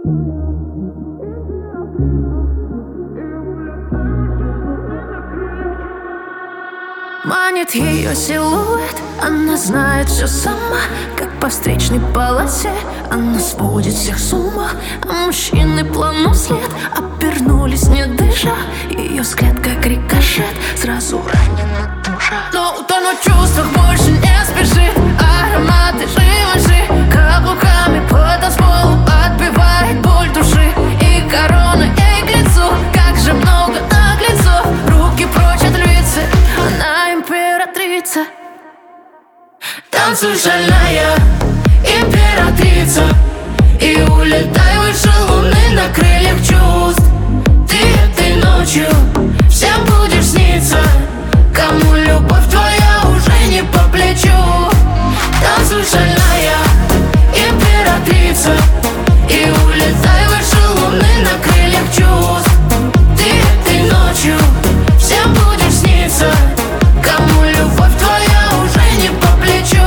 Манит ее силуэт, она знает все сама. Как по встречной полосе она сводит всех с ума. А мужчины плавно вслед обернулись, не дыша. Ее взгляд как рикошет, сразу ранена душа. Но утонуть в чувствах больше не спешит. Ароматы живы, каблуками по танцполу отбивает боль души. И корона ей к лицу, как же много наглецов. Руки прочь от львицы, она императрица. Танцуй, шальная императрица, и улетай выше луны на крыльях чувств. Ты этой ночью всем будешь сниться, кому любовь твоя уже не по плечу. Танцуй, шальная императрица, и улетай выше луны на крыльях чувств. Ты этой ночью всем будешь сниться, кому любовь твоя уже не по плечу.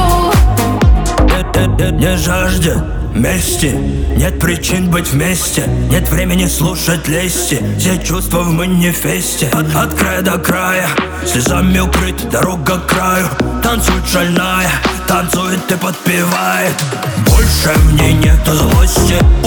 Не жаждет мести, нет причин быть вместе, нет времени слушать лести. Все чувства в манифесте, от края до края, слезами укрыт дорога к краю. Танцует шальная, танцует и подпевает. Больше в ней нету злости,